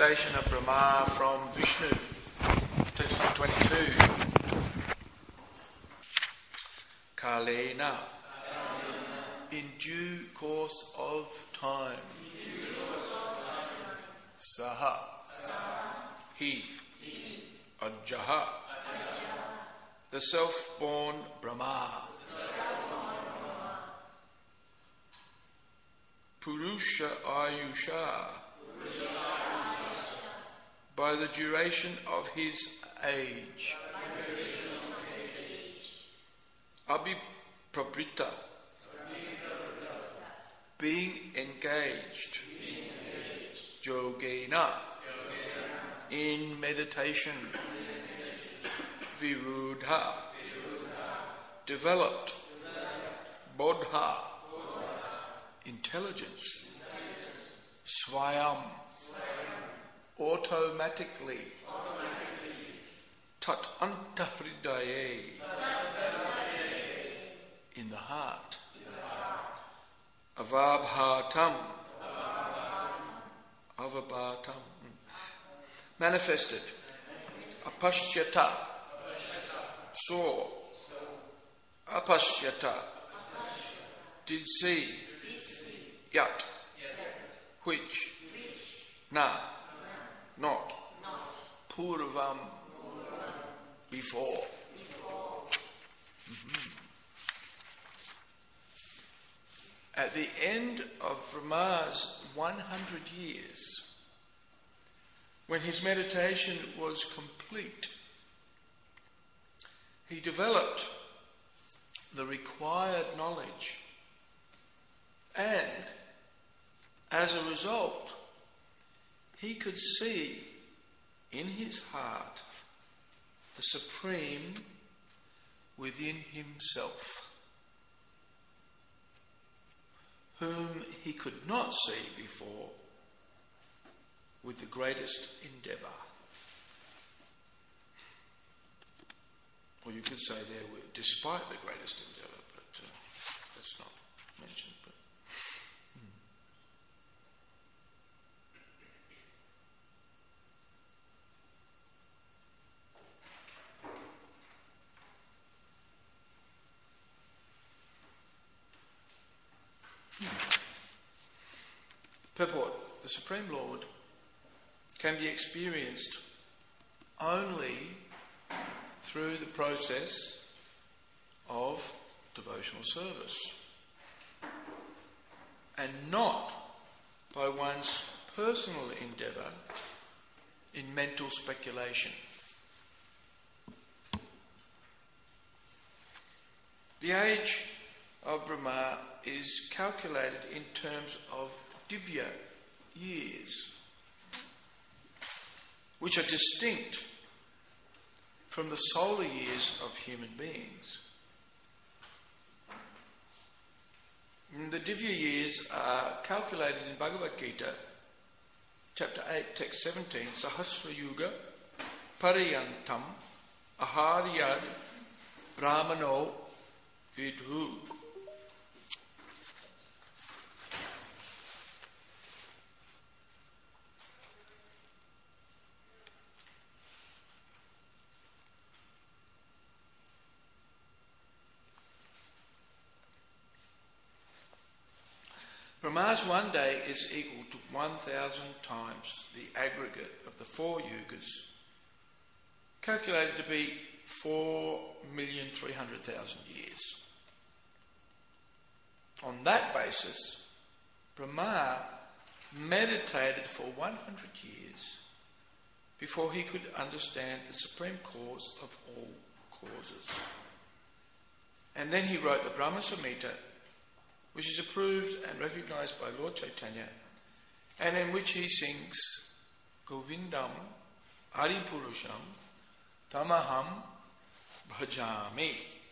Manifestation of Brahma from Vishnu. Text number 22. Kalena. In due course of time. Saha. He. Ajaha. The self-born Brahma. Purusha Ayusha. By the duration of his age. Abhipravrita. Being engaged. Yogena. In meditation. Virudha. Developed. Bodha. Intelligence. Swayam. Automatically. Tat antahridaye. In the heart. Avabhatam. Avabhatam. Manifested. Apashyata. Saw. Apashyata. Did see. Yat. Which. Na. Not. Purvam. Before. At the end of Brahma's 100 years, when his meditation was complete, he developed the required knowledge, and as a result, he could see in his heart the Supreme within himself, whom he could not see before with the greatest endeavour. Or you could say there were, despite the greatest endeavour, but that's not mentioned. But Purport. The Supreme Lord can be experienced only through the process of devotional service, and not by one's personal endeavour in mental speculation. The age of Brahma is calculated in terms of Divya years, which are distinct from the solar years of human beings. The Divya years are calculated in Bhagavad Gita, chapter 8, text 17, Sahasra Yuga Pariyantam Aharyad Brahmano Vidhu. Brahma's one day is equal to 1,000 times the aggregate of the 4 yugas, calculated to be 4,300,000 years. On that basis, Brahma meditated for 100 years before he could understand the supreme cause of all causes. And then he wrote the Brahma Samhita, which is approved and recognised by Lord Chaitanya, and in which he sings Govindam Adipurusham Tamaham Bhajami.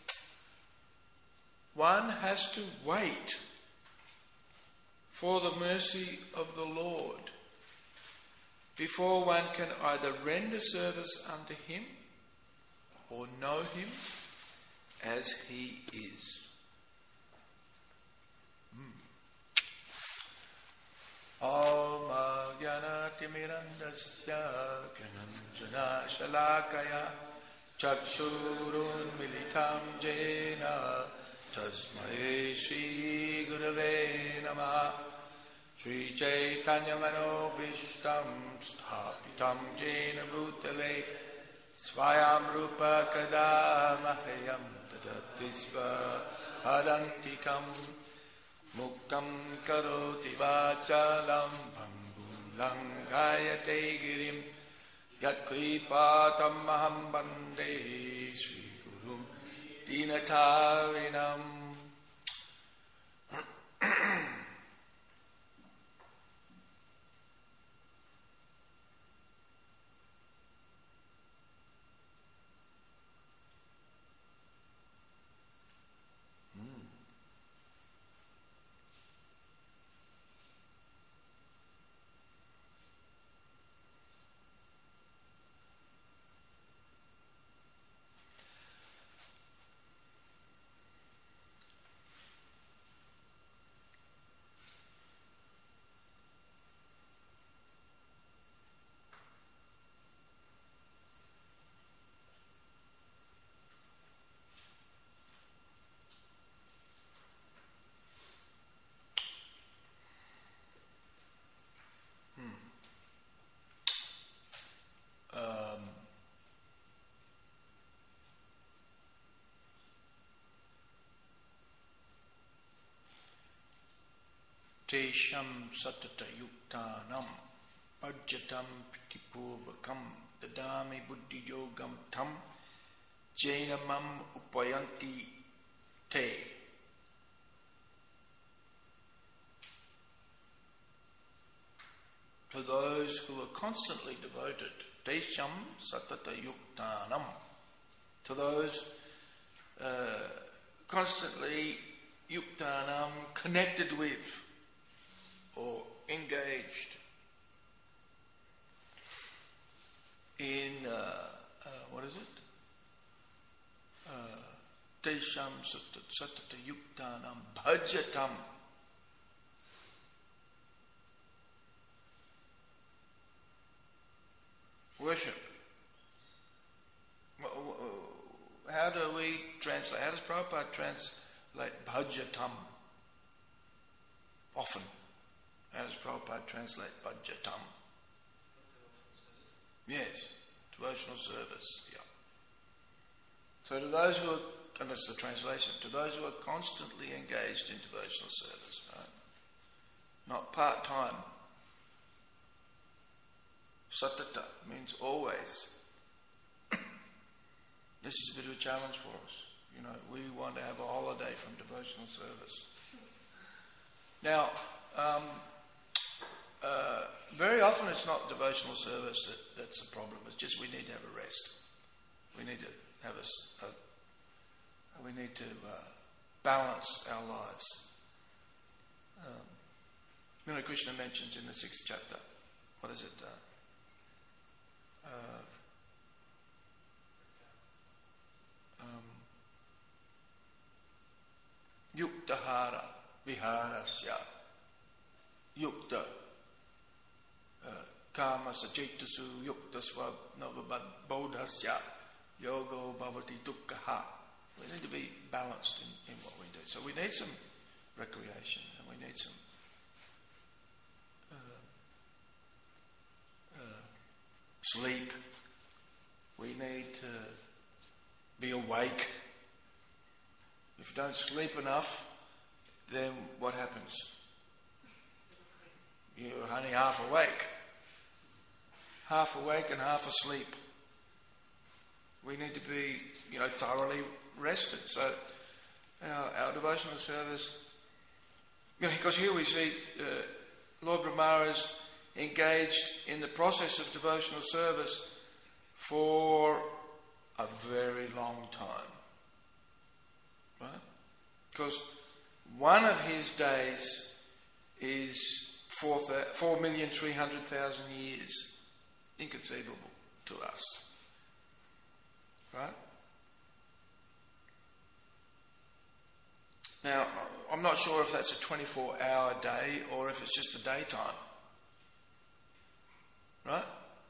One has to wait for the mercy of the Lord before one can either render service unto him or know him as he is. Om Jnana Jnanatirmirandasya Gyananjana Shalakaya Chakshurunmilitam Jena Tasmai Shri Gurave Namah Shri Chaitanya Manobishtam Sthapitam Jena Bhutale Swayam Rupa Kadamahyam Tadatisva Adantikam Muktam Karoti Vachalam Bambulam Gayate Girim Yatkripatam Maham Bande Sri Gurum Dinatarinam. Tesham satata yuktanam ajjatam pitipurvakam dadami buddhi yogam tam jainamam upayanti te. To those who are constantly devoted, Tesham satata yuktanam, to those constantly yuktanam, connected with or engaged in what is it? Tesham satata yuktanam bhajatam. Worship. How do we translate? How does Prabhupada translate bhajatam? Often. How does Prabhupada translate bhajatam? Yes, devotional service, yeah. So to those who are, and that's the translation, to those who are constantly engaged in devotional service, right? Not part-time. Satata means always. This is a bit of a challenge for us. You know, we want to have a holiday from devotional service. Now, very often it's not devotional service that's the problem. It's just we need to have a rest. We need to have we need to balance our lives. Krishna mentions in the 6th chapter, what is it? Yuktahara viharasya yukta kama sachaitasu yukta svabodhasya yogo bhavati dukkha. We need to be balanced in what we do. So we need some recreation and we need some sleep. We need to be awake. If you don't sleep enough, then what happens? You're only half awake. Half awake and half asleep. We need to be, thoroughly rested. So our devotional service, because here we see Lord Brahma is engaged in the process of devotional service for a very long time. Right? Because one of his days is 4,300,000 years. Inconceivable to us. Right? Now, I'm not sure if that's a 24-hour day or if it's just the daytime. Right?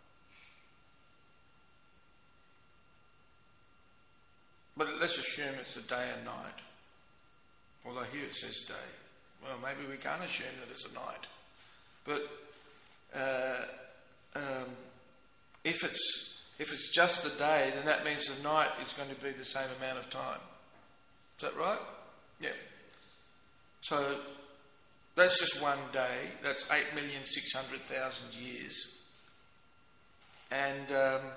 But let's assume it's a day and night. Although here it says day. Well, maybe we can't assume that it's a night. But if it's just the day, then that means the night is going to be the same amount of time. Is that right? Yeah. So that's just one day. That's 8,600,000 years. And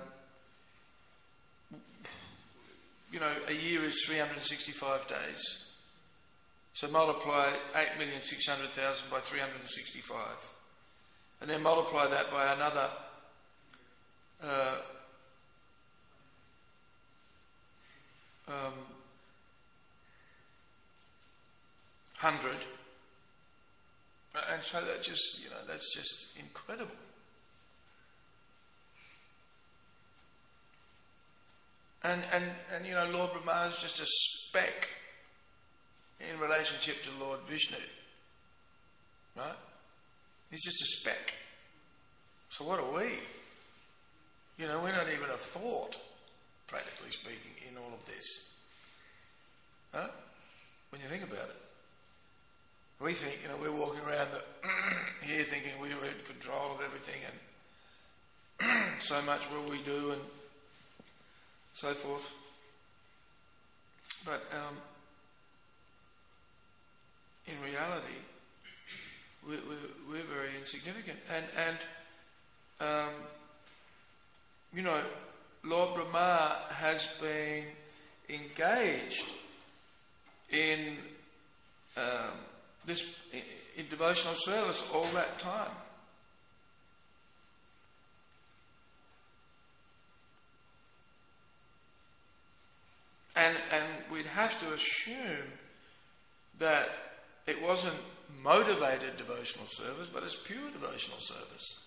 a year is 365 days. So multiply 8,600,000 by 365. And then multiply that by another 100. And so that's just incredible. And Lord Brahma is just a speck in relationship to Lord Vishnu. Right? He's just a speck. So what are we? We're not even a thought, practically speaking, in all of this. Huh? When you think about it. We think, we're walking around here thinking we're in control of everything and so much will we do and so forth. But in reality, we're very insignificant. And Lord Brahma has been engaged in in devotional service all that time. And we'd have to assume that it wasn't motivated devotional service, but it's pure devotional service.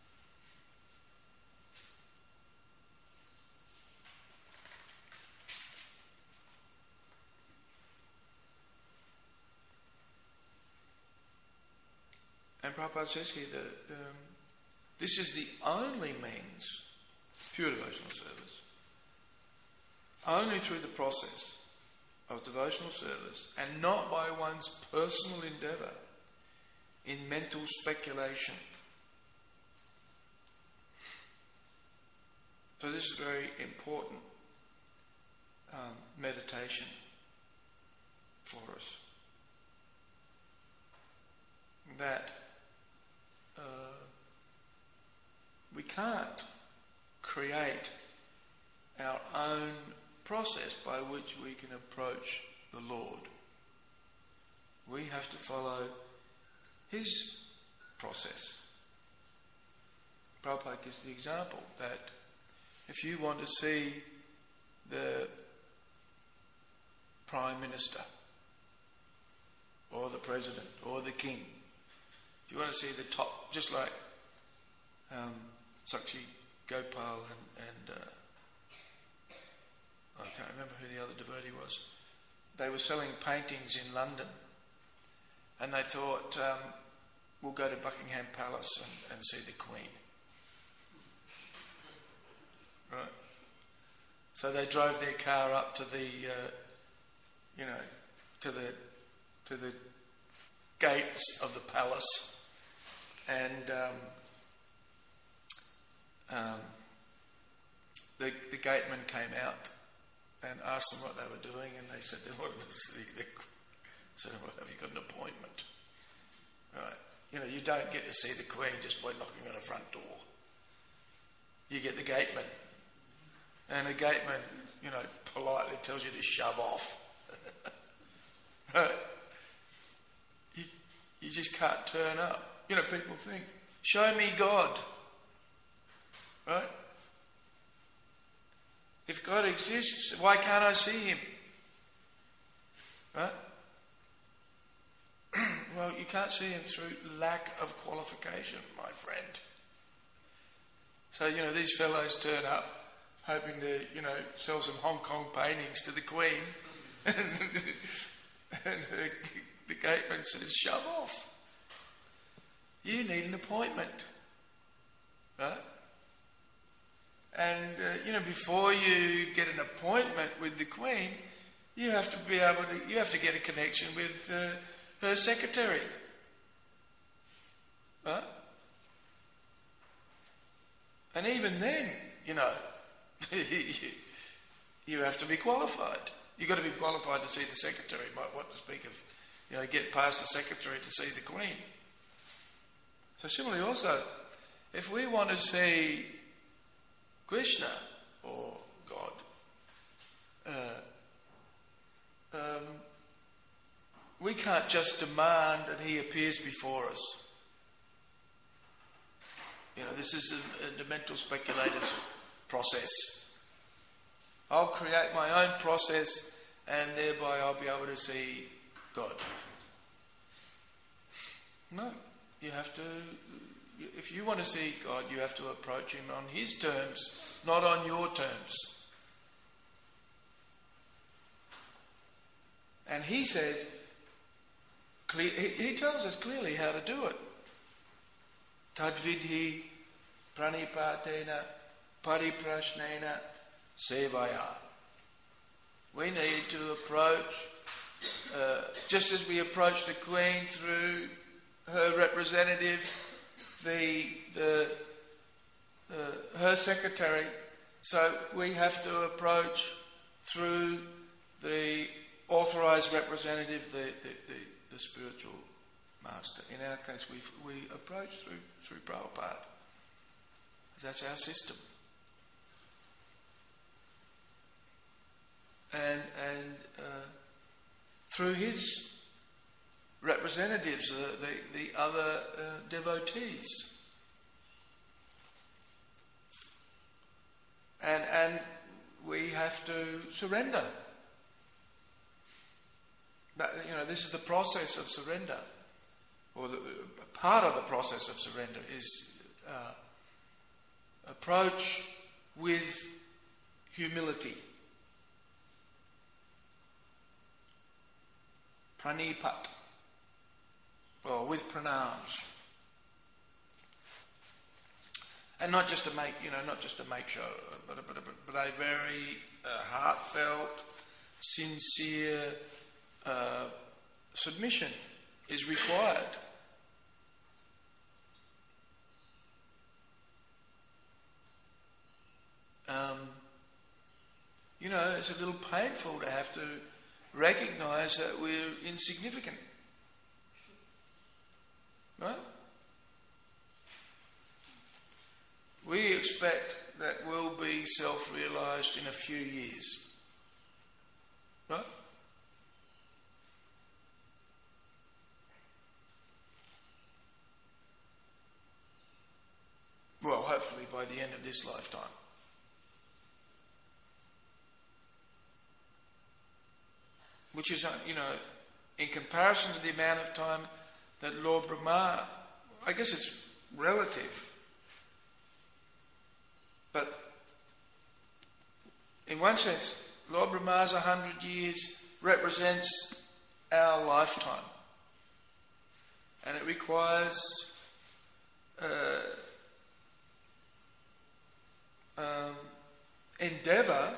And Prabhupada says here that this is the only means, pure devotional service, only through the process of devotional service and not by one's personal endeavour in mental speculation. So this is very important meditation for us. That we can't create our own process by which we can approach the Lord. We have to follow His process. Prabhupada gives the example that if you want to see the Prime Minister or the President or the King, if you want to see the top, just like Sakshi Gopal and I can't remember who the other devotee was. They were selling paintings in London, and they thought, we'll go to Buckingham Palace and see the Queen. Right. So they drove their car up to the, to the gates of the palace, and the gateman came out and asked them what they were doing, and they said they wanted to see the Queen. So, well, have you got an appointment? Right. You don't get to see the Queen just by knocking on a front door. You get the gateman. And the gateman, politely tells you to shove off. Right? You just can't turn up. People think, show me God. Right? If God exists, why can't I see Him? Right? Well, you can't see Him through lack of qualification, my friend. So, these fellows turn up hoping to, sell some Hong Kong paintings to the Queen. And the gateman says, shove off. You need an appointment. Right? And, before you get an appointment with the Queen, you have to get a connection with her secretary. Right? And even then, you have to be qualified. You've got to be qualified to see the secretary. What to speak of, get past the secretary to see the Queen. So similarly also, if we want to see Krishna or God, we can't just demand that he appears before us. This is the mental speculator's process. I'll create my own process and thereby I'll be able to see God. No, you have to, if you want to see God, you have to approach him on his terms, not on your terms. And he says, he tells us clearly how to do it. Tadvidhi pranipatena pariprashnena sevaya. We need to approach, just as we approach the Queen through her representative, her secretary, so we have to approach through the authorised representative, the spiritual master. In our case, we approach through Prabhupada. That's our system. And through his representatives, the other devotees. And we have to surrender. This is the process of surrender, or part of the process of surrender is approach with humility. Pranipat, or with pranams. And not just to make show, but a very heartfelt, sincere submission is required. It's a little painful to have to recognise that we're insignificant. Right? We expect that we'll be self-realised in a few years. Right? Well, hopefully by the end of this lifetime. Which is, in comparison to the amount of time that Lord Brahma, I guess it's relative. But in one sense, Lord Brahma's 100 years represents our lifetime. And it requires endeavour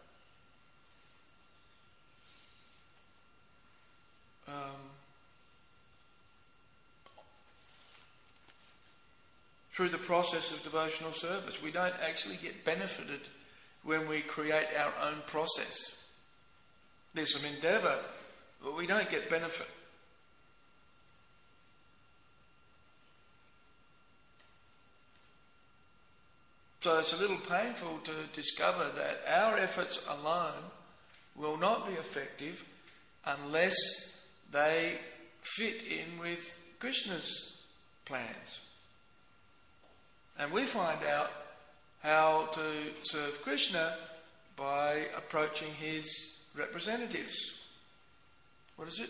through the process of devotional service. We don't actually get benefited when we create our own process. There's some endeavour, but we don't get benefit. So it's a little painful to discover that our efforts alone will not be effective unless they fit in with Krishna's plans. And we find out how to serve Krishna by approaching his representatives. What is it?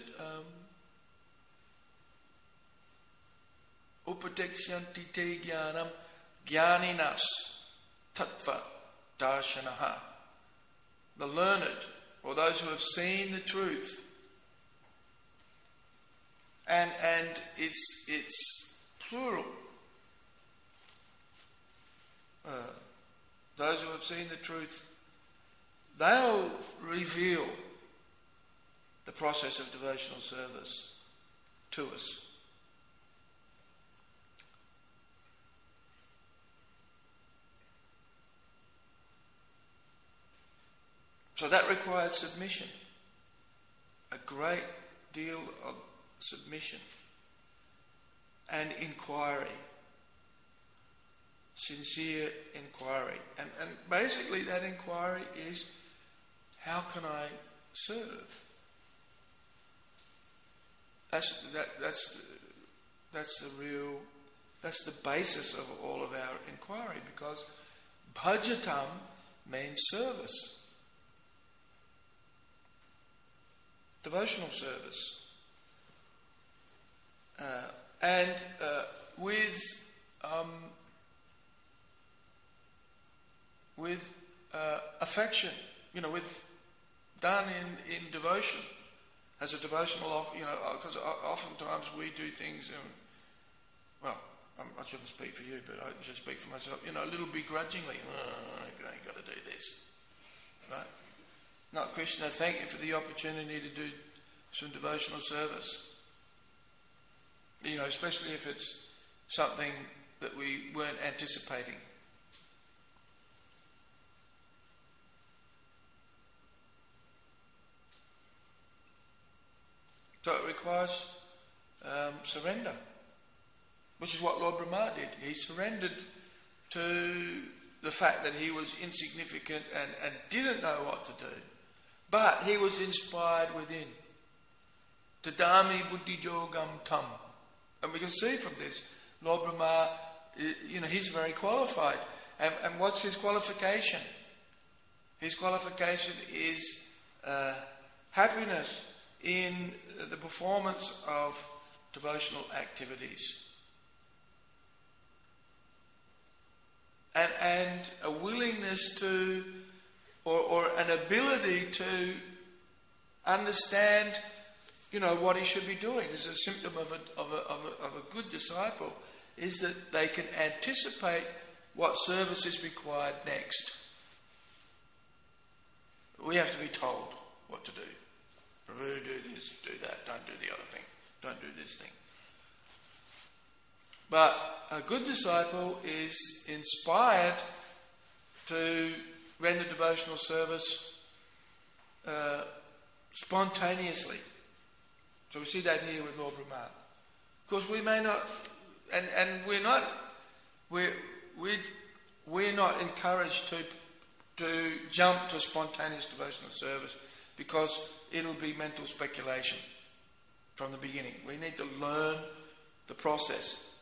Upadekshyanti te jnanam jnaninas tattva darshanaha. The learned, or those who have seen the truth. And it's plural. those who have seen the truth, they'll reveal the process of devotional service to us. So that requires submission, a great deal of submission and inquiry, sincere inquiry. And basically that inquiry is, how can I serve? That's the basis of all of our inquiry, because bhajatam means service. Devotional service. And with affection, done in devotion, as a devotional, because oftentimes we do things, I shouldn't speak for you, but I should speak for myself, a little begrudgingly. I ain't got to do this, right? Not Krishna, thank you for the opportunity to do some devotional service. Especially if it's something that we weren't anticipating. So it requires surrender, which is what Lord Brahma did. He surrendered to the fact that he was insignificant and didn't know what to do. But he was inspired within. Tadami buddhi yogam tam. And we can see from this, Lord Brahma, he's very qualified. And what's his qualification? His qualification is happiness in the performance of devotional activities. And a willingness to, or an ability to understand, what he should be doing. Is a symptom of a good disciple, is that they can anticipate what service is required next. We have to be told what to do. Prabhu, do this, do that, don't do the other thing, don't do this thing. But a good disciple is inspired to render devotional service spontaneously. So we see that here with Lord Brahma. Of course, we may not, and we're not encouraged to jump to spontaneous devotional service, because it'll be mental speculation from the beginning. We need to learn the process.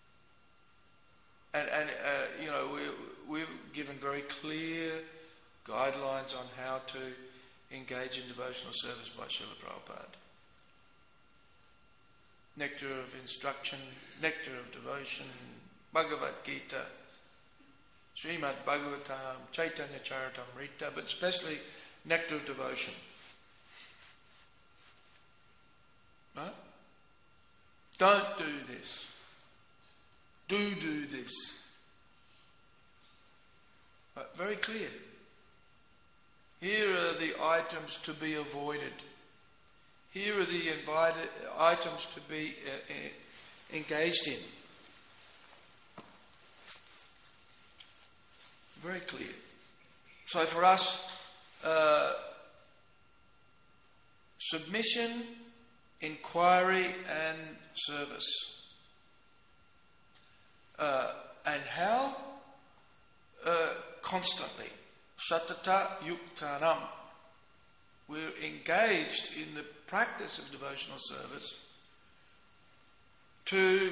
And we've given very clear guidelines on how to engage in devotional service by Srila Prabhupada. Nectar of instruction, nectar of devotion, Bhagavad Gita, Srimad Bhagavatam, Chaitanya Charitamrita, but especially nectar of devotion. Right? Don't do this. Do this. Right, very clear. Here are the items to be avoided. Here are the items to be engaged in. Very clear. So for us, submission, inquiry and service. And how? Constantly. Satata yuktanam. We're engaged in the practice of devotional service to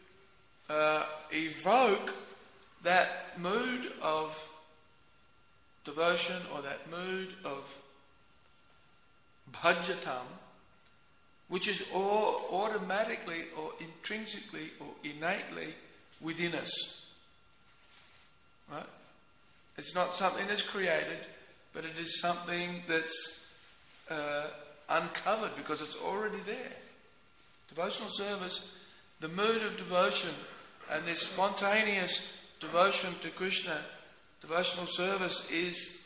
evoke that mood of devotion, or that mood of bhajatam, which is all automatically or intrinsically or innately within us. Right? It's not something that's created, but it is something that's uncovered, because it's already there. Devotional service, the mood of devotion and this spontaneous devotion to Krishna, devotional service is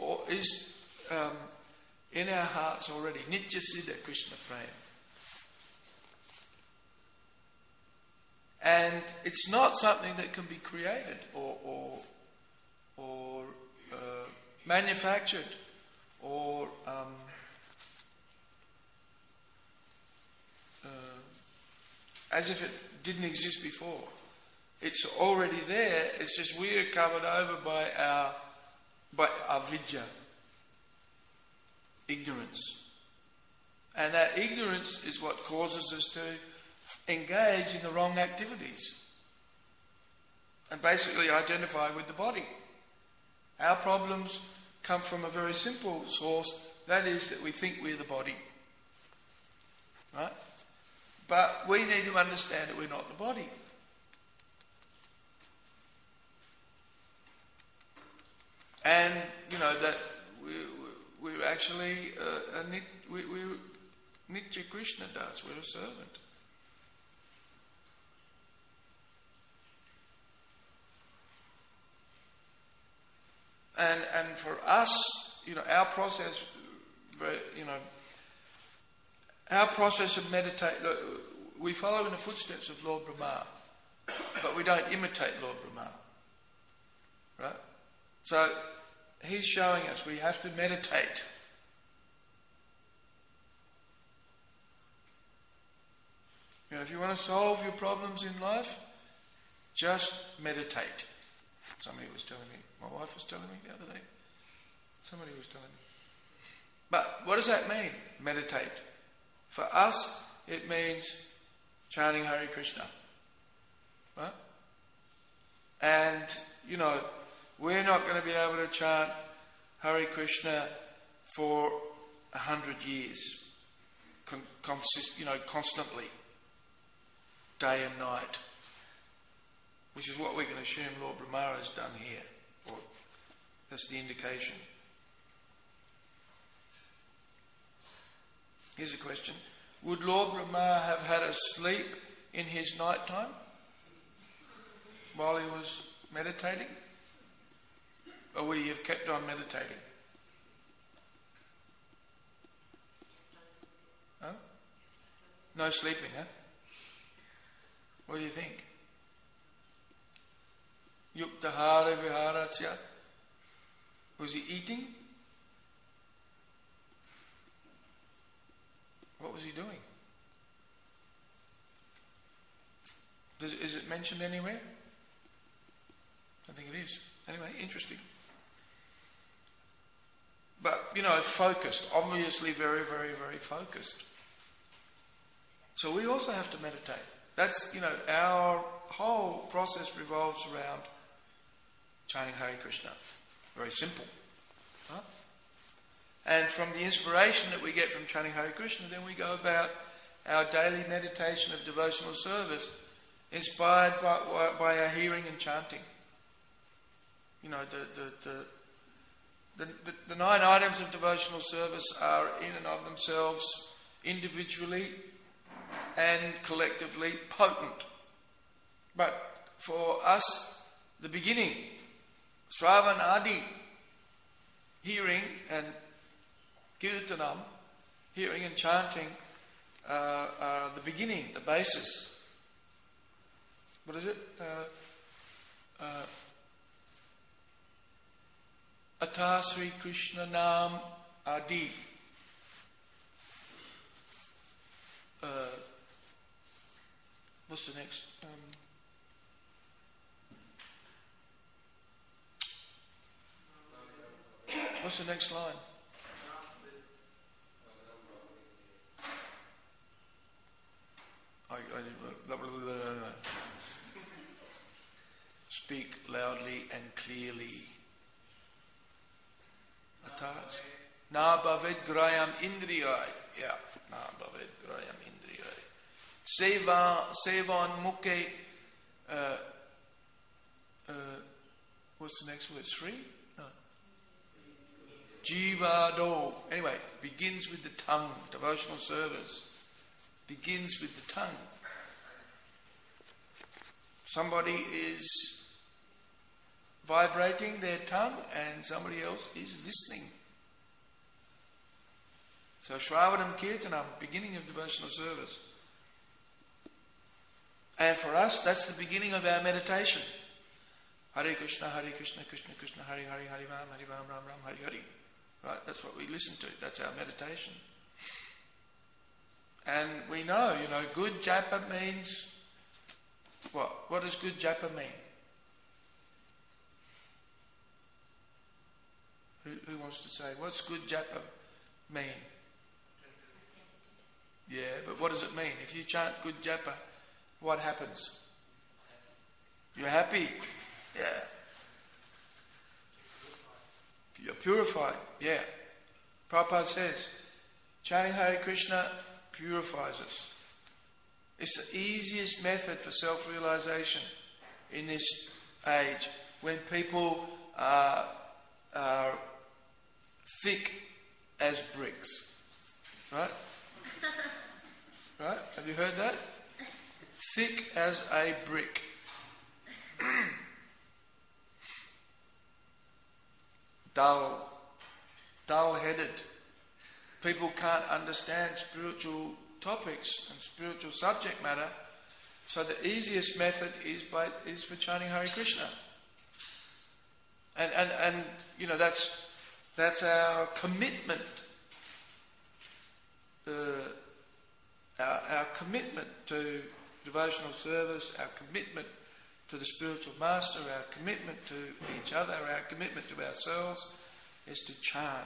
in our hearts already. Nitya Siddha Krishna Prem. And it's not something that can be created or manufactured or as if it didn't exist before. It's already there. It's just we are covered over by our avidya, ignorance, and that ignorance is what causes us to engage in the wrong activities and basically identify with the body. Our problems come from a very simple source, that is that we think we're the body. Right? But we need to understand that we're not the body. And, that we're actually, we're Nitya Krishna Das, we're a servant. And for us, our process, our process of meditate, we follow in the footsteps of Lord Brahma, but we don't imitate Lord Brahma. Right? So he's showing us we have to meditate. If you want to solve your problems in life, just meditate. Somebody was telling me, my wife was telling me the other day. Somebody was telling me. But what does that mean, meditate? For us, it means chanting Hare Krishna. Right? And, we're not going to be able to chant Hare Krishna for 100 years, constantly, day and night, which is what we can assume Lord Brahma has done here. Or that's the indication. Here's a question. Would Lord Brahma have had a sleep in his night time while he was meditating? Or would he have kept on meditating? Huh? No sleeping, huh? What do you think? Yuktahara viharatsya. Was he eating? What was he doing? Is it mentioned anywhere? I think it is. Anyway, interesting. But, focused. Obviously very, very, very focused. So we also have to meditate. That's, our whole process revolves around chanting Hare Krishna. Very simple. Right? And from the inspiration that we get from chanting Hare Krishna, then we go about our daily meditation of devotional service, inspired by our hearing and chanting. The 9 items of devotional service are in and of themselves, individually and collectively, potent. But for us, the beginning, Sravan Adi, hearing and Kirtanam, hearing and chanting, are the beginning, the basis. What is it? Atha Sri Krishna Nam Adi. What's the next? What's the next line? Speak loudly and clearly. Attach. Na bhaved grayam indriyai. Yeah. Na bhaved grayam indriyai. Sevan mukhe. What's the next word? Sri? No. Jivado. Anyway, begins with the tongue. Devotional service begins with the tongue. Somebody is vibrating their tongue and somebody else is listening. So Shravanam Kirtanam, beginning of devotional service. And for us, that's the beginning of our meditation. Hare Krishna, Krishna Krishna, Hare Hare, Hare Ram, Ram Ram, Hare Hare. Right, that's what we listen to. That's our meditation. And we know, good japa means what? What does good japa mean? Who wants to say, what's good japa mean? Yeah, but what does it mean? If you chant good japa, what happens? You're happy. Yeah. You're purified. Yeah. Prabhupada says, chanting Hare Krishna purifies us. It's the easiest method for self-realization in this age when people are thick as bricks. Right? Right? Have you heard that? Thick as a brick. Dull-headed. People can't understand spiritual topics and spiritual subject matter, so the easiest method is for chanting Hare Krishna. And that's our commitment. Our commitment to devotional service, our commitment to the spiritual master, our commitment to each other, our commitment to ourselves is to chant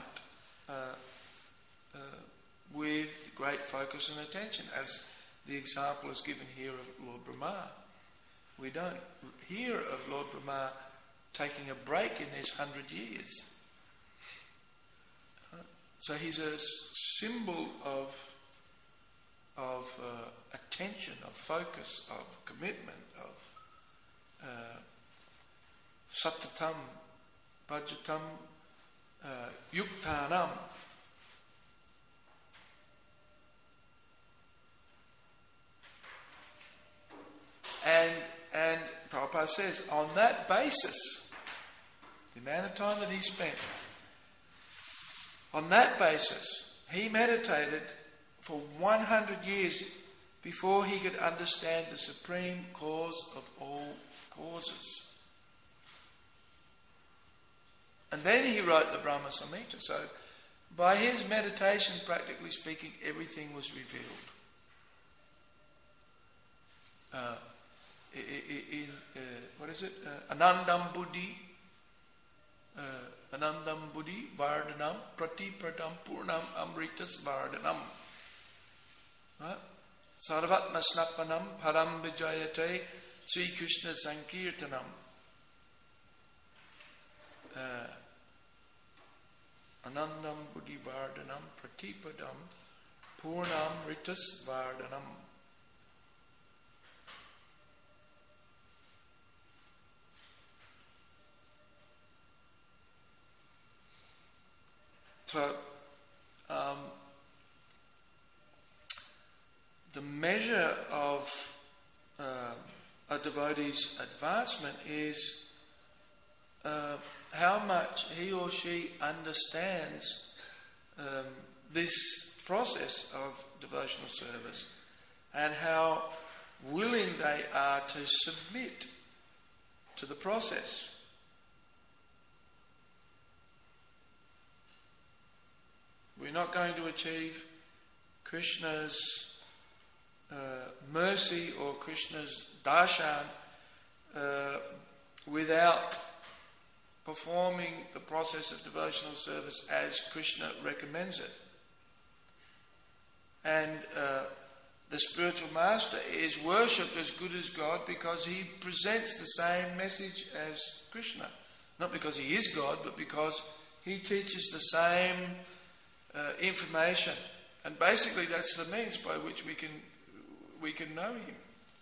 with great focus and attention, as the example is given here of Lord Brahma. We don't hear of Lord Brahma taking a break in these 100 years. So he's a symbol of attention, of focus, of commitment, of satatam, bhajatam, yuktanam. And Prabhupada says, on that basis, the amount of time that he spent, on that basis, he meditated for 100 years before he could understand the supreme cause of all causes. And then he wrote the Brahma Samhita. So, by his meditation, practically speaking, everything was revealed. What is it? Anandam Buddhi, Vardhanam, Pratipratam Purnam Amritas Vardhanam. Right? Sarvatma Snapanam Param Vijayate Sri Krishna Sankirtanam. Anandam Buddhi Vardhanam Pratipadam Purnam Ritas Vardhanam. So, the measure of a devotee's advancement is how much he or she understands this process of devotional service and how willing they are to submit to the process. We're not going to achieve Krishna's mercy or Krishna's darshan without performing the process of devotional service as Krishna recommends it. And the spiritual master is worshipped as good as God because he presents the same message as Krishna. Not because he is God, but because he teaches the same information. And basically that's the means by which we can know him.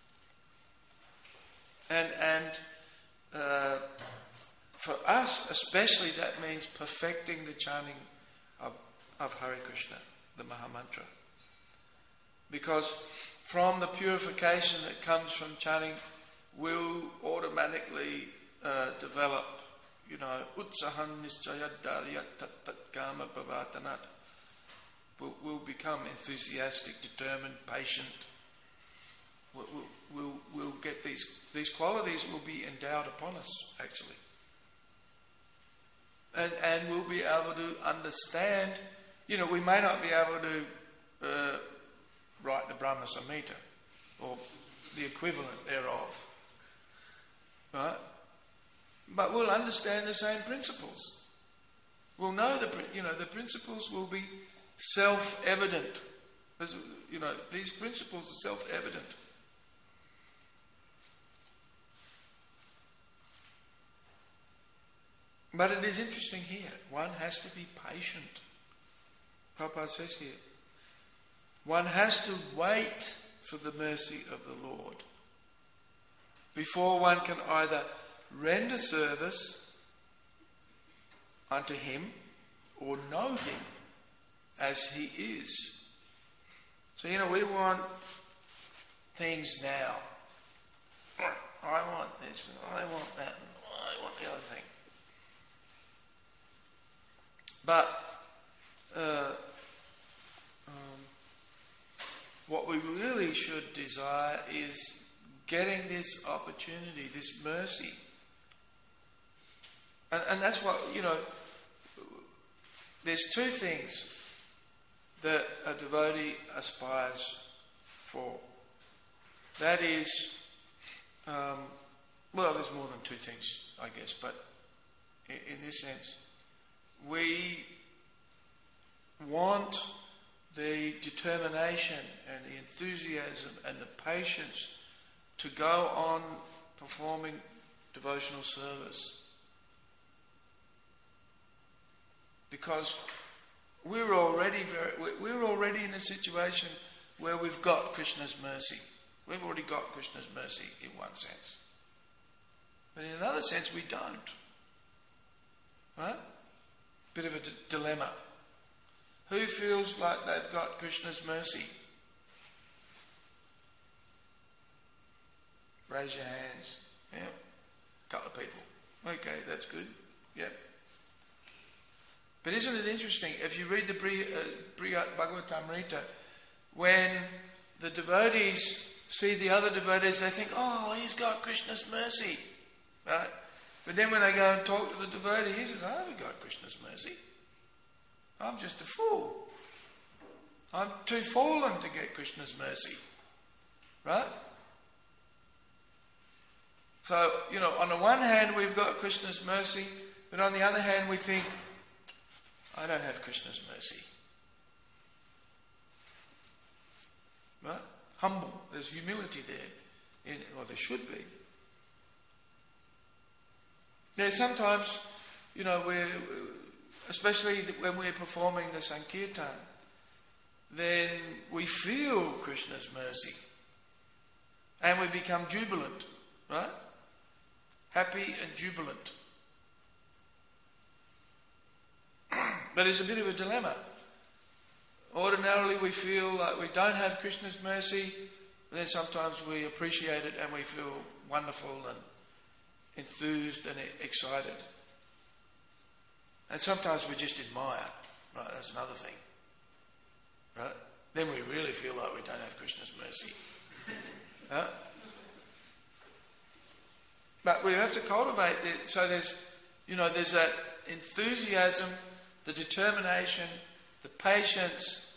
And for us especially, that means perfecting the chanting of Hare Krishna, the Mahamantra. Because from the purification that comes from chanting will automatically develop utsahan nischayaddaryat tat kama bhavatanat, will become enthusiastic, determined, patient. We'll get these qualities will be endowed upon us, actually. And we'll be able to understand, we may not be able to write the Brahma Samhita or the equivalent thereof, right? But we'll understand the same principles. We'll know the principles will be self-evident. These principles are self-evident. But it is interesting here. One has to be patient. Prabhupada says here, one has to wait for the mercy of the Lord before one can either render service unto Him or know Him as He is. So, we want things now. I want this, and I want that, and I want the other thing. But what we really should desire is getting this opportunity, this mercy. And that's what, there's two things that a devotee aspires for. That is, there's more than two things, I guess, but in this sense, we want the determination and the enthusiasm and the patience to go on performing devotional service. Because we're already in a situation where we've got Krishna's mercy. We've already got Krishna's mercy in one sense. But in another sense we don't. Right? Bit of a dilemma. Who feels like they've got Krishna's mercy? Raise your hands. Yeah. A couple of people. Okay, that's good. Yeah. But isn't it interesting, if you read the Brihad Bhagavatamrita, when the devotees see the other devotees, they think, he's got Krishna's mercy. Right? But then when they go and talk to the devotee, he says, I haven't got Krishna's mercy. I'm just a fool. I'm too fallen to get Krishna's mercy. Right? So, on the one hand we've got Krishna's mercy, but on the other hand we think, I don't have Krishna's mercy. Right? Humble. There's humility there. There should be. Now sometimes, especially when we're performing the Sankirtan, then we feel Krishna's mercy. And we become jubilant. Right? Happy and jubilant. But it's a bit of a dilemma. Ordinarily we feel like we don't have Krishna's mercy, but then sometimes we appreciate it and we feel wonderful and enthused and excited. And sometimes we just admire. Right, that's another thing. Right? Then we really feel like we don't have Krishna's mercy. Right? But we have to cultivate it. So there's that enthusiasm, the determination, the patience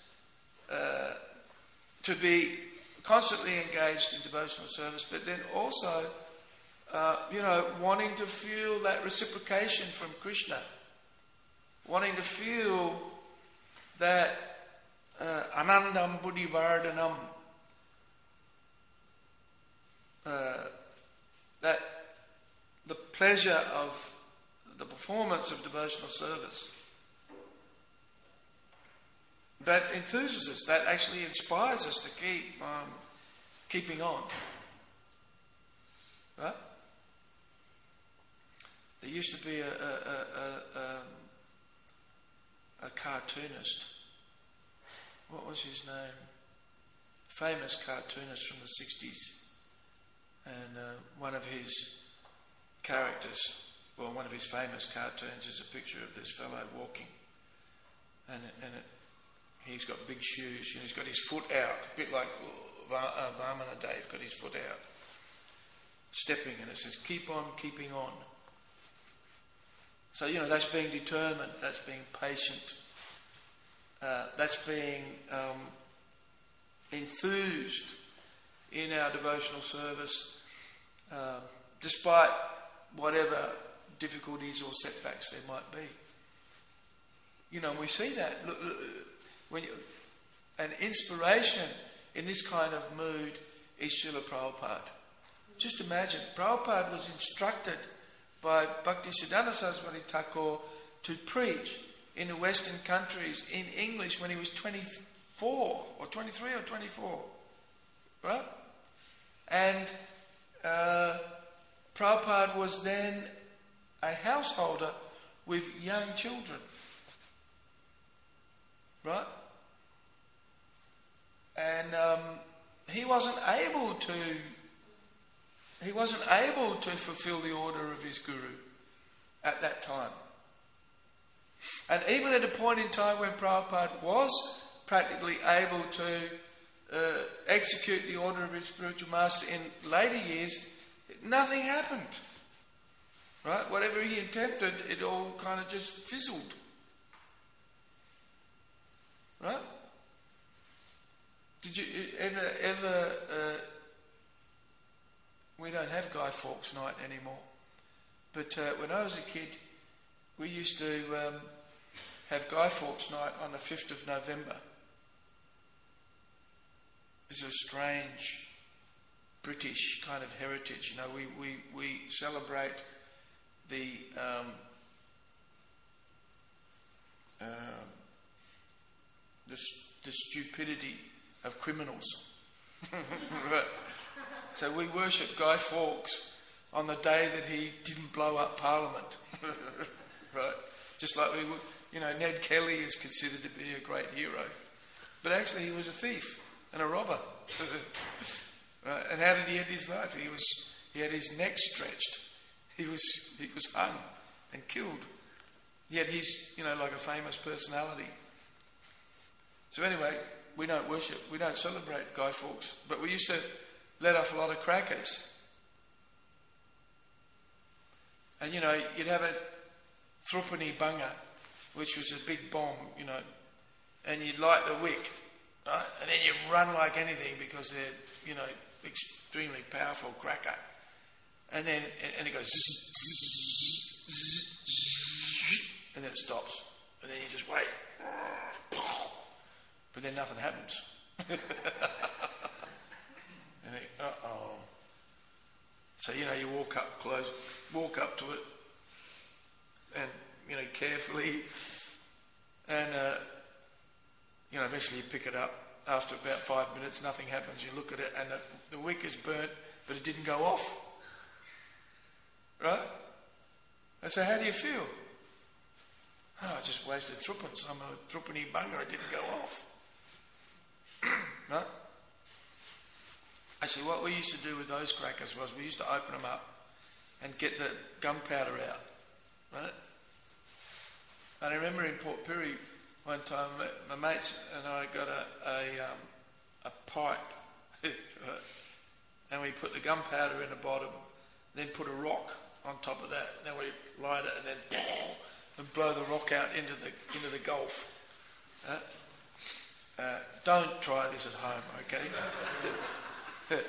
to be constantly engaged in devotional service, but then also, wanting to feel that reciprocation from Krishna, wanting to feel that anandam buddhivardhanam, that the pleasure of the performance of devotional service. That enthuses us, that actually inspires us to keep keeping on. Right? There used to be a cartoonist. What was his name? Famous cartoonist from the 60s. And one of his characters well, one of his famous cartoons is a picture of this fellow walking, he's got big shoes, he's got his foot out, a bit like Vamana Dave got his foot out, stepping, and it says, keep on keeping on. So, that's being determined, that's being patient, that's being enthused in our devotional service, despite whatever difficulties or setbacks there might be. And we see that. Look, an inspiration in this kind of mood is Srila Prabhupada. Just imagine, Prabhupada was instructed by Bhaktisiddhanta Saraswati Thakur to preach in the Western countries in English when he was 24 or 23 or 24, right? And Prabhupada was then a householder with young children, right? And he wasn't able to fulfill the order of his guru at that time. And even at a point in time when Prabhupada was practically able to execute the order of his spiritual master in later years, nothing happened. Right? Whatever he attempted, it all kind of just fizzled. Right? Did you ever we don't have Guy Fawkes night anymore, but when I was a kid, we used to have Guy Fawkes night on the 5th of November. This is a strange British kind of heritage. We celebrate the stupidity of criminals. Right. So we worship Guy Fawkes on the day that he didn't blow up Parliament. Right. Just like we would, Ned Kelly is considered to be a great hero, but actually he was a thief and a robber. Right. And how did he end his life? He had his neck stretched. He was hung and killed. Yet he's, like a famous personality. So anyway, we don't celebrate Guy Fawkes, but we used to let off a lot of crackers. And you'd have a Thrupani Bunga, which was a big bomb, and you'd light the wick, right? And then you run like anything because they're, extremely powerful cracker. And then it goes zzz, zzz, zzz, zzz, and then it stops. And then you just wait. But then nothing happens. And you think, uh-oh. So, you walk up to it and, carefully, and, eventually you pick it up. After about 5 minutes, nothing happens. You look at it and the wick is burnt, but it didn't go off. Right? And so how do you feel? I just wasted thruppence. I'm a Thrupani Bunga, it didn't go off. Right? Actually, what we used to do with those crackers was we used to open them up and get the gunpowder out. Right? And I remember in Port Pirie one time, my mates and I got a pipe, right? And we put the gunpowder in the bottom, then put a rock on top of that. Then we light it and then and blow the rock out into the Gulf. Don't try this at home, okay?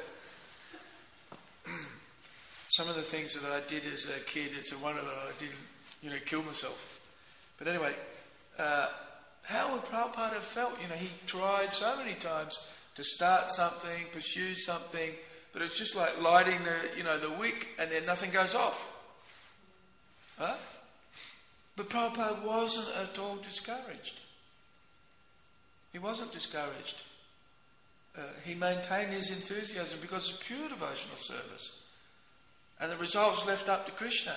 Some of the things that I did as a kid, it's a wonder that I didn't, kill myself. But anyway, how would Prabhupada have felt? He tried so many times to start something, pursue something, but it's just like lighting the wick and then nothing goes off. Huh? But Prabhupada wasn't at all discouraged. He wasn't discouraged. He maintained his enthusiasm because it's pure devotional service. And the results left up to Krishna.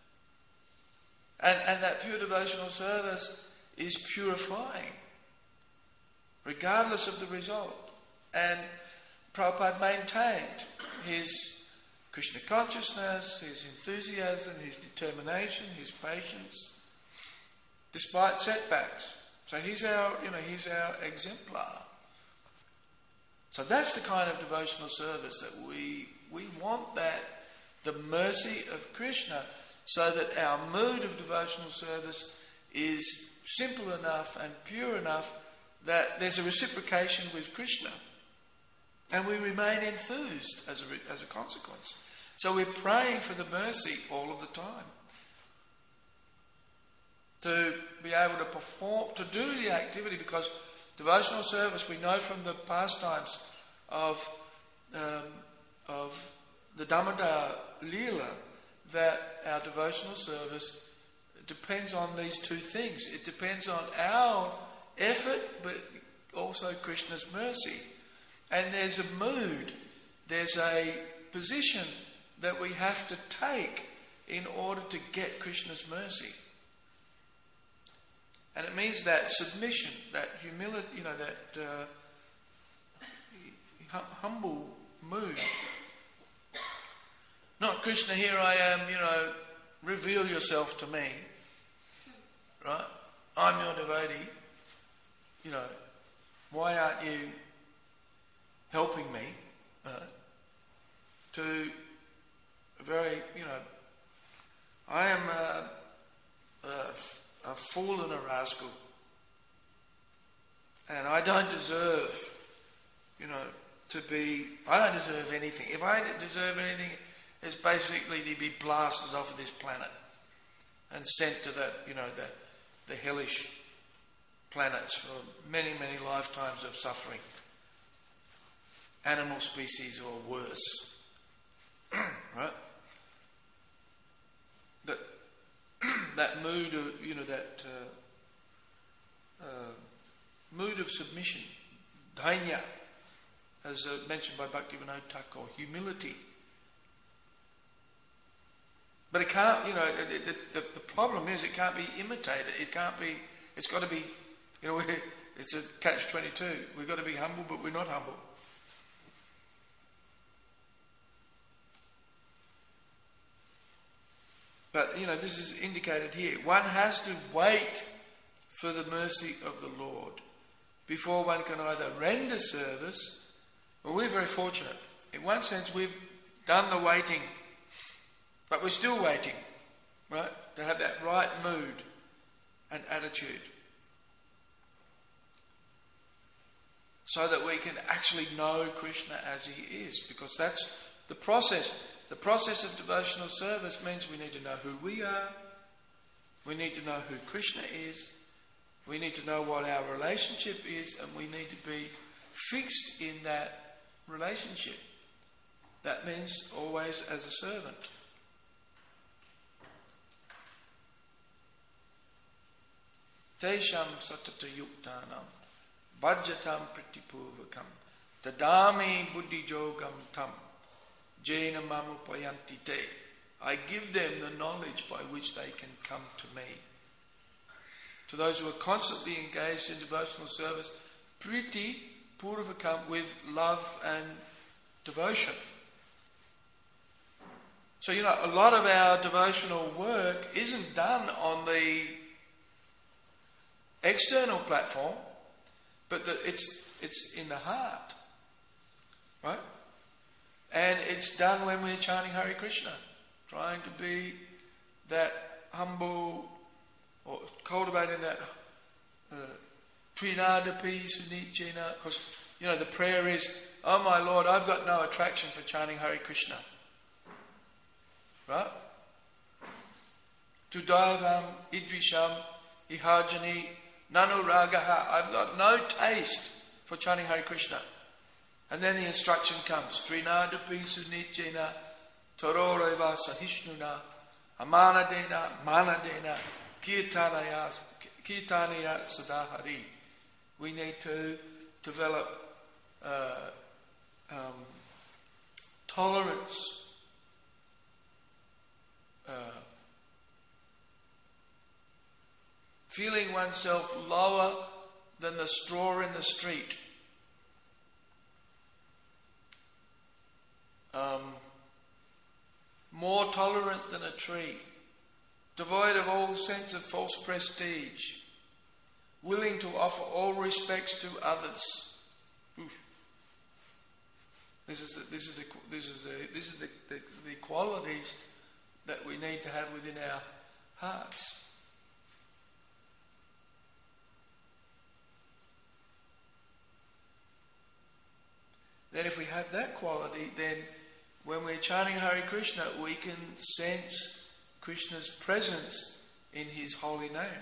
And that pure devotional service is purifying, regardless of the result. And Prabhupada maintained his Krishna consciousness, his enthusiasm, his determination, his patience, despite setbacks. So he's our exemplar. So that's the kind of devotional service that we want, that the mercy of Krishna, so that our mood of devotional service is simple enough and pure enough that there's a reciprocation with Krishna, and we remain enthused as a consequence. So we're praying for the mercy all of the time, to be able to perform, to do the activity, because devotional service, we know from the pastimes of the Damodar Leela, that our devotional service depends on these two things. It depends on our effort, but also Krishna's mercy. And there's a mood, there's a position that we have to take in order to get Krishna's mercy. And it means that submission, that humility, that humble mood. Not Krishna, here I am, reveal yourself to me. Right? I'm your devotee. Why aren't you helping me? To a very, I am a fool and a rascal. And I don't deserve, I don't deserve anything. If I deserve anything, it's basically to be blasted off of this planet and sent to the hellish planets for many, many lifetimes of suffering. Animal species or worse. Right? That mood of, mood of submission, dhainya, as mentioned by Bhaktivinoda Thakur, humility. But it can't, the problem is it can't be imitated. It's got to be, it's a catch-22. We've got to be humble, but we're not humble. But, this is indicated here. One has to wait for the mercy of the Lord before one can either render service, or we're very fortunate. In one sense, we've done the waiting, but we're still waiting, right? To have that right mood and attitude, so that we can actually know Krishna as he is, because that's the process. The process of devotional service means we need to know who we are, we need to know who Krishna is, we need to know what our relationship is, and we need to be fixed in that relationship. That means always as a servant. Tesham satata yuktanam bhajyatam pritipurvakam tadami buddhi jogam tam jena mamupayanti te. I give them the knowledge by which they can come to me. To those who are constantly engaged in devotional service, priti purvakam, with love and devotion. So, a lot of our devotional work isn't done on the external platform, but it's in the heart, right? And it's done when we're chanting Hare Krishna, trying to be that humble, or cultivating that Trinadapi Sunitjena, because the prayer is, oh my Lord, I've got no attraction for chanting Hare Krishna, right? Tudaivam idrisham ihajani nanu ragaha. I've got no taste for chanting Hare Krishna. And then the instruction comes, Trinadapi Sunitjena Tororeva Sahishnuna Amanadena Manadena Kirtanaya Sadahari. We need to develop tolerance, feeling oneself lower than the straw in the street. more tolerant than a tree, devoid of all sense of false prestige, willing to offer all respects to others. Oof. This is the qualities that we need to have within our hearts. Then if we have that quality, then when we're chanting Hare Krishna, we can sense Krishna's presence in his holy name.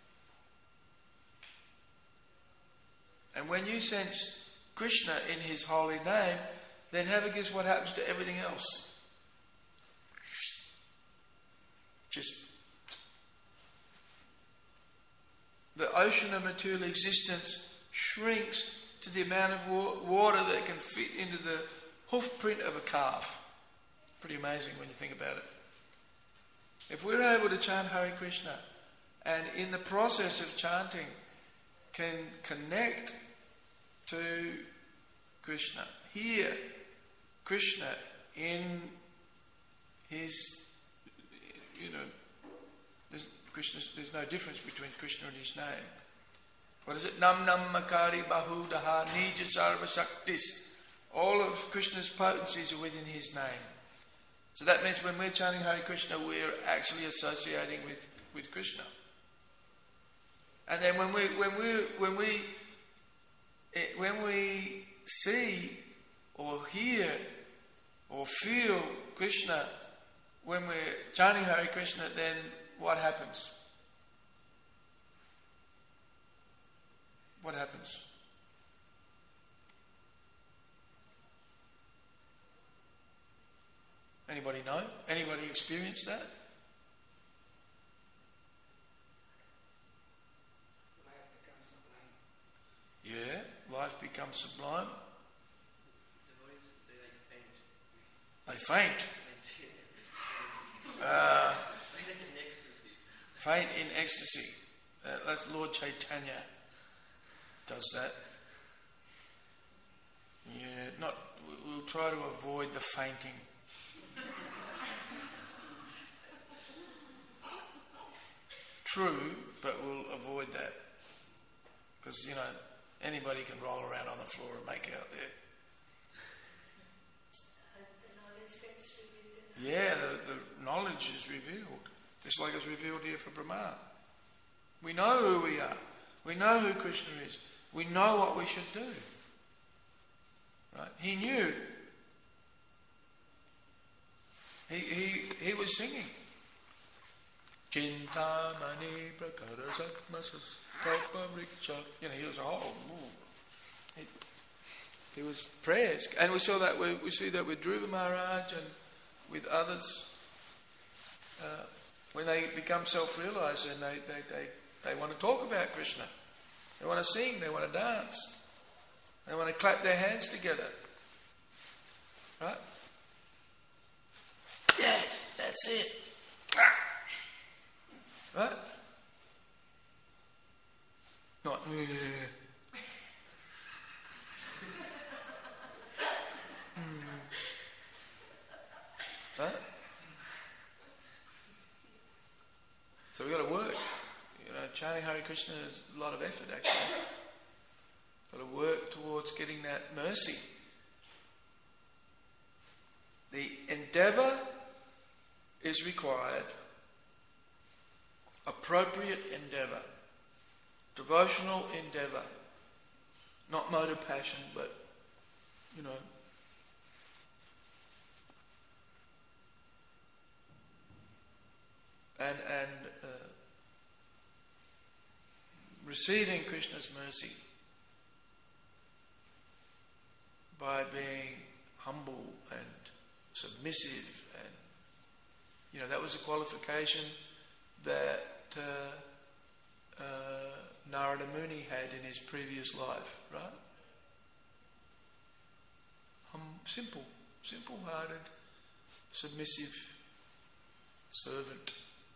And when you sense Krishna in his holy name, then have a guess what happens to everything else. Just the ocean of material existence shrinks to the amount of water that can fit into the hoof print of a calf. Pretty amazing when you think about it. If we're able to chant Hare Krishna, and in the process of chanting can connect to Krishna, hear Krishna in his, there's no difference between Krishna and his name. What is it? Nam Nam Makari Bahu Daha Nija Sarva Shaktis. All of Krishna's potencies are within his name. So that means when we're chanting Hare Krishna, we're actually associating with Krishna. And then when we see or hear or feel Krishna when we're chanting Hare Krishna, then what happens? What happens? Anybody know? Anybody experience that? Yeah, life becomes sublime. They faint. Faint in ecstasy. That's Lord Chaitanya does that. Yeah, we'll try to avoid the fainting. True, but we'll avoid that. Because, anybody can roll around on the floor and make out there. The knowledge gets revealed. Yeah, the knowledge is revealed. Just like it's revealed here for Brahma. We know who we are. We know who Krishna is. We know what we should do. Right? He knew. He was singing. Chintamani prakara satmasas kalpa vriksha. He was a whole. He was prayers, and we saw that. We see that with Dhruva Maharaj and with others. When they become self-realized and they want to talk about Krishna, they want to sing, they want to dance, they want to clap their hands together. Right? Yes, that's it. Right? Not. Right? So we've got to work. Chanting Hare Krishna is a lot of effort, actually. Got to work towards getting that mercy. The endeavour is required. Appropriate endeavour. Devotional endeavour. Not mode of passion, but, and receiving Krishna's mercy by being humble and submissive, and that was a qualification that Narada Muni had in his previous life, right? Simple-hearted, submissive servant.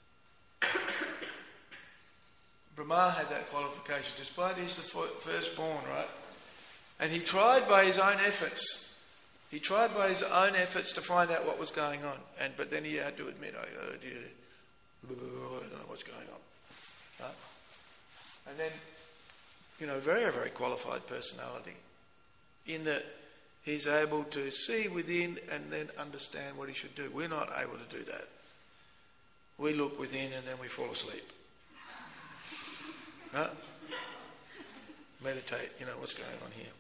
Brahma had that qualification, despite he's the firstborn, right? And he tried by his own efforts. He tried by his own efforts to find out what was going on, but then he had to admit, I don't know what's going on. Right? And then, very, very qualified personality, in that he's able to see within and then understand what he should do. We're not able to do that. We look within and then we fall asleep. Right? Meditate, what's going on here.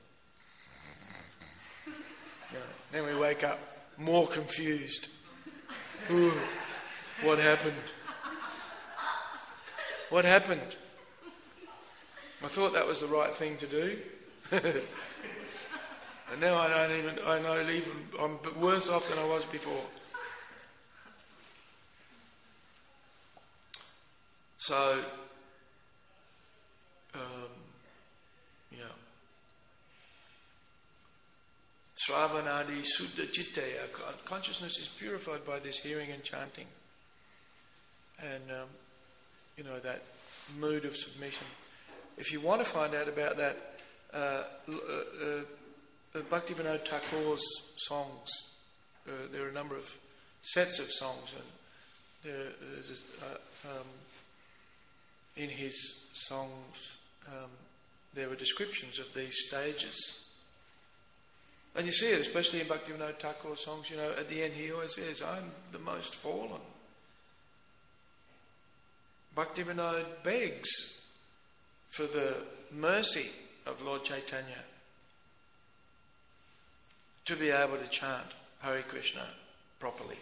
Then we wake up more confused. Ooh, what happened? What happened? I thought that was the right thing to do. And now I'm worse off than I was before. So, Sravanadi Suddha Chittaya, consciousness is purified by this hearing and chanting. And, that mood of submission. If you want to find out about that, Bhaktivinoda Thakur's songs, there are a number of sets of songs, and there's in his songs there are descriptions of these stages. And you see it, especially in Bhaktivinoda Thakur's songs, at the end he always says, I'm the most fallen. Bhaktivinoda begs for the mercy of Lord Chaitanya to be able to chant Hare Krishna properly.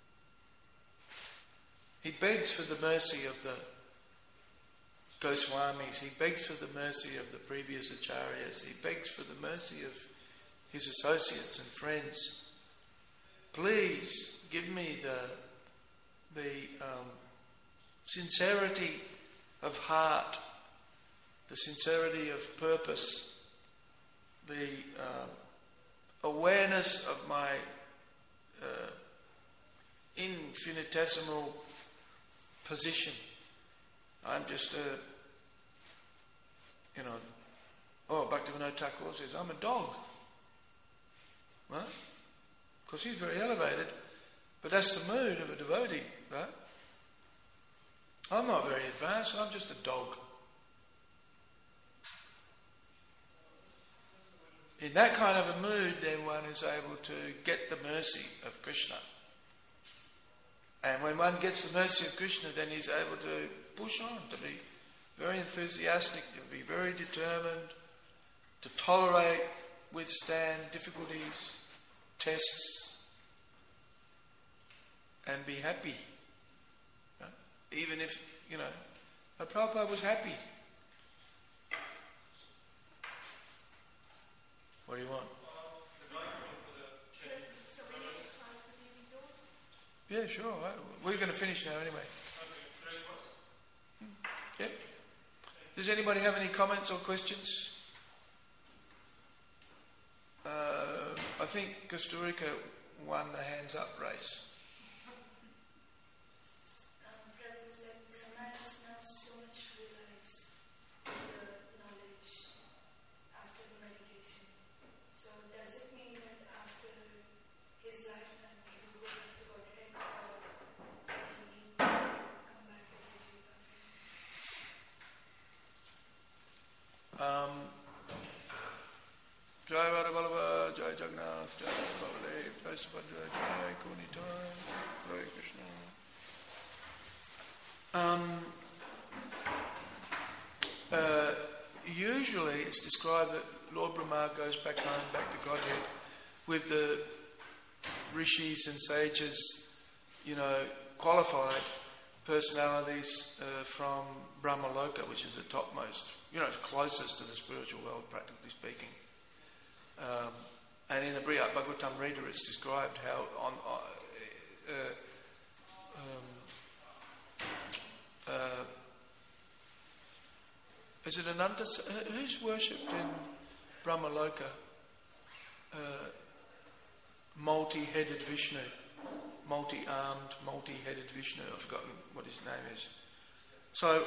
He begs for the mercy of the Goswamis, he begs for the mercy of the previous acharyas, he begs for the mercy of his associates and friends. Please give me the sincerity of heart, the sincerity of purpose, the awareness of my infinitesimal position. I'm just Bhaktivinoda Thakur says, I'm a dog. Right? Because he's very elevated, but that's the mood of a devotee, right? I'm not very advanced, I'm just a dog. In that kind of a mood, then one is able to get the mercy of Krishna. And when one gets the mercy of Krishna, then he's able to push on, to be very enthusiastic, to be very determined, to tolerate, withstand difficulties, tests, and be happy. Even if, Prabhupada was happy. What do you want? Yeah, sure. We're going to finish now anyway. Yeah. Does anybody have any comments or questions? I think Kasturica won the hands up race. Brahma has now so much realized the knowledge after the meditation. So does it mean that after his lifetime he will go back to Godhead, or he need to come back as a jiva? Jai Radha Vallabha, Jai Jagannath, Jai Baladev, Jai Subhadra, Jai Kunita, Hare Krishna. Usually it's described that Lord Brahma goes back home, back to Godhead, with the rishis and sages, qualified personalities from Brahmaloka, which is the topmost, it's closest to the spiritual world, practically speaking. And in the Brihad Bhagavatamrita it's described how is it Ananta? Who's worshipped in Brahmaloka? Multi-headed Vishnu, multi-armed, multi-headed Vishnu. I've forgotten what his name is. So,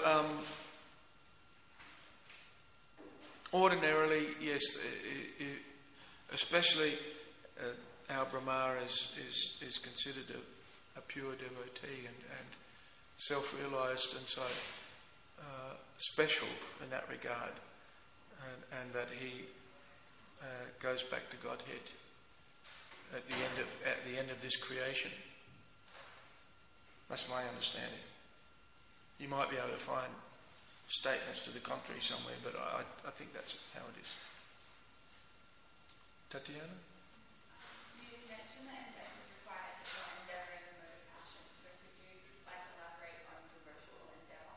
ordinarily, yes, especially our Brahma is considered a pure devotee and self-realised and so special in that regard, and that he goes back to Godhead at the end of this creation. That's my understanding. You might be able to find statements to the contrary somewhere, but I think that's how it is. Tatiana? You mentioned that intent is required for endeavouring the mode of passion, so could you elaborate on devotional endeavour?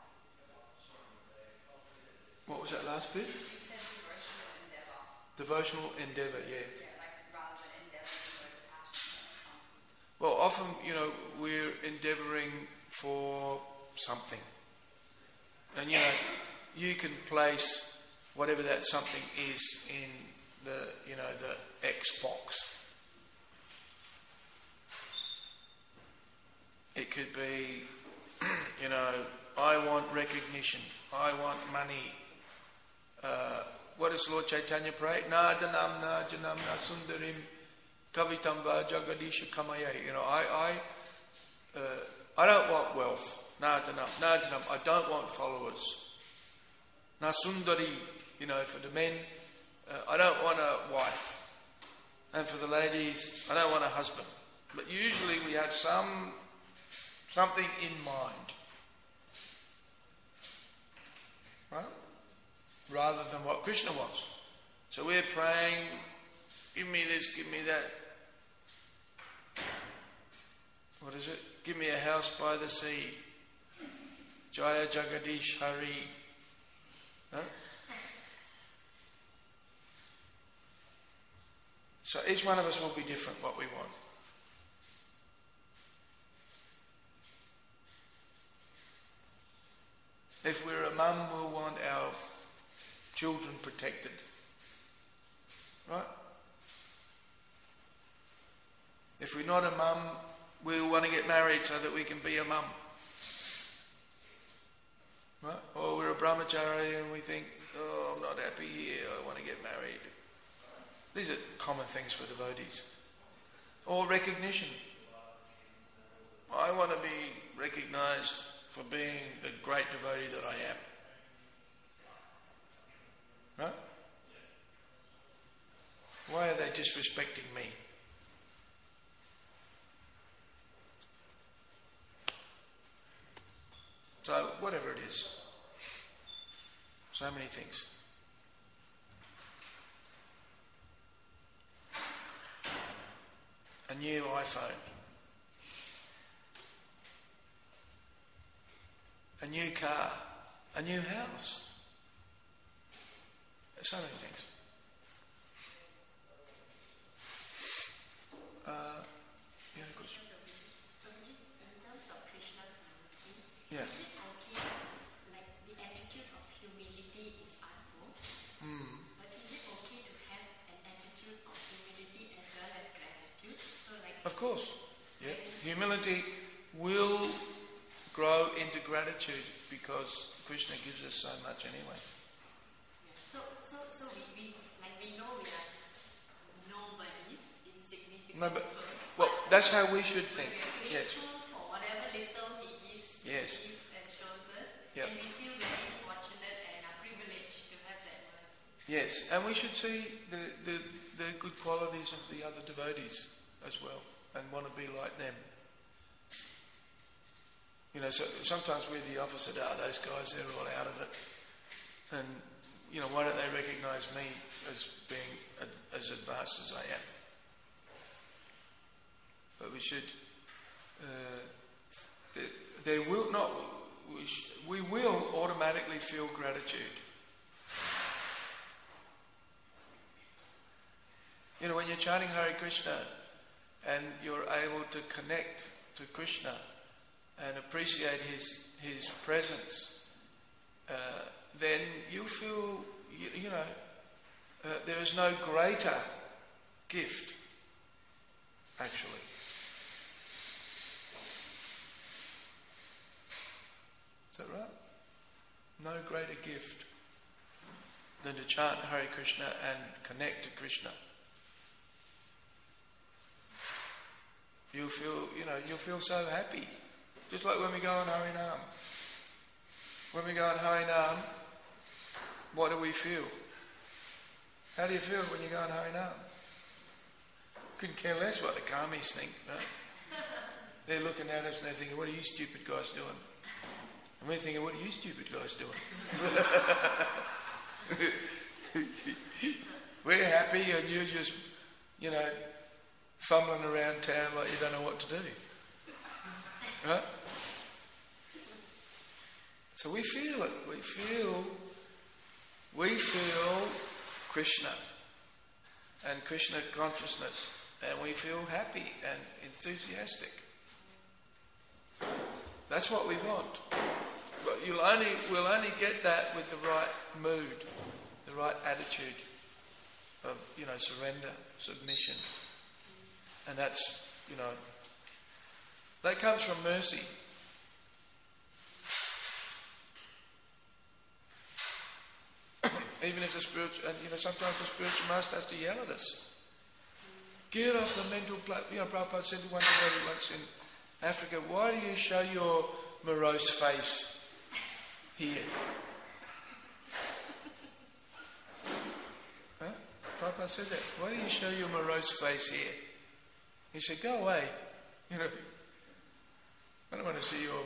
What was that last bit? You said devotional endeavour. Devotional endeavour, yeah. Rather than endeavouring the mode of passion when it comes to... Well, often, we're endeavouring for something. And, you can place whatever that something is in the Xbox. It could be, I want recognition, I want money. What does Lord Chaitanya pray? Nadanam najanam nasundarim kavitam va jagadisha kamaya. I don't want wealth. Nadanam. I don't want followers. Nasundari, for the men, I don't want a wife. And for the ladies, I don't want a husband. But usually we have something in mind. Right? Rather than what Krishna wants. So we're praying, give me this, give me that. What is it? Give me a house by the sea. Jaya Jagadish Hari. Huh? So each one of us will be different what we want. If we're a mum, we'll want our children protected. Right? If we're not a mum, we'll want to get married so that we can be a mum. Right? Or we're a brahmachari and we think, I'm not happy here, I want to get married. These are common things for devotees. Or recognition. I want to be recognised for being the great devotee that I am. Right? Why are they disrespecting me? So, whatever it is. So many things. A new iPhone. A new car. A new house. So many things. Yeah, of course. In terms of Krishna's mercy, Yeah. is it okay, like the attitude of humility is utmost, but is it okay to have an attitude of humility as well as gratitude? So like... Of course. Yeah. Humility will grow into gratitude because Krishna gives us so much anyway. So we know we are nobodies, insignificant. No, but persons, well, that's how we should think. we are Yes. grateful for whatever little he gives, Yes. he gives and shows us, Yep. and we feel very fortunate and are privileged to have that mercy. Yes, and we should see the good qualities of the other devotees as well and want to be like them. So sometimes we're the opposite. Those guys, they're all out of it. And, why don't they recognise me as being as advanced as I am? But we should... we will automatically feel gratitude. When you're chanting Hare Krishna and you're able to connect to Krishna and appreciate his presence, then you feel, there is no greater gift, actually. Is that right? No greater gift than to chant Hare Krishna and connect to Krishna. you'll feel so happy. Just like when we go on Harinam. When we go on Harinam, what do we feel? How do you feel when you go on Harinam? Couldn't care less what the karmis think, right? They're looking at us and they're thinking, what are you stupid guys doing? And we're thinking, what are you stupid guys doing? We're happy and you're just, fumbling around town like you don't know what to do. Right? So we feel it. We feel Krishna and Krishna consciousness, and we feel happy and enthusiastic. That's what we want. But we'll only get that with the right mood, the right attitude of, surrender, submission. And that's, that comes from mercy. Even if the spiritual, and sometimes the spiritual master has to yell at us. Get off the mental platform. Prabhupada said to one devotee once in Africa, why do you show your morose face here? Huh? Prabhupada said that. Why do you show your morose face here? He said, go away. I don't want to see your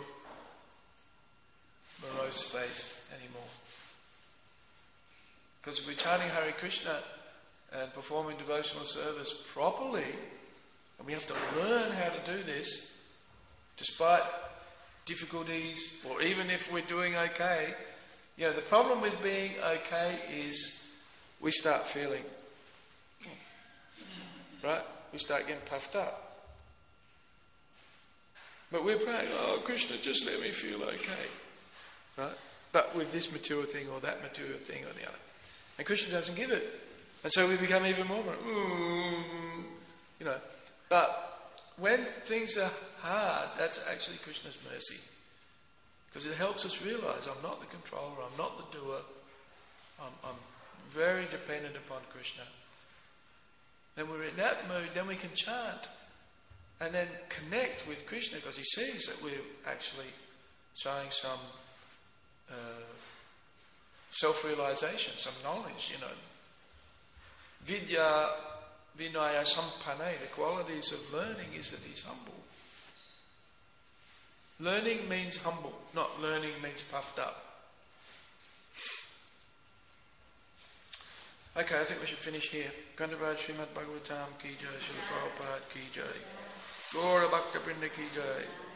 morose face anymore. Because if we're chanting Hare Krishna and performing devotional service properly, and we have to learn how to do this, despite difficulties, or even if we're doing okay, the problem with being okay is we start feeling, right? We start getting puffed up. But we're praying, oh Krishna, just let me feel okay. Right? But with this material thing or that material thing or the other. And Krishna doesn't give it. And so we become even more, But when things are hard, that's actually Krishna's mercy. Because it helps us realise I'm not the controller, I'm not the doer. I'm very dependent upon Krishna. Then we're in that mood, then we can chant and then connect with Krishna, because he sees that we're actually showing some self-realisation, some knowledge, Vidya Vinaya Sampane, the qualities of learning is that he's humble. Learning means humble, not learning means puffed up. Okay, I think we should finish here. Gandharaj Srimad Bhagavatam ki jai, Srila Prabhupada ki jai, Gaura Bhakta Vrinda ki jai.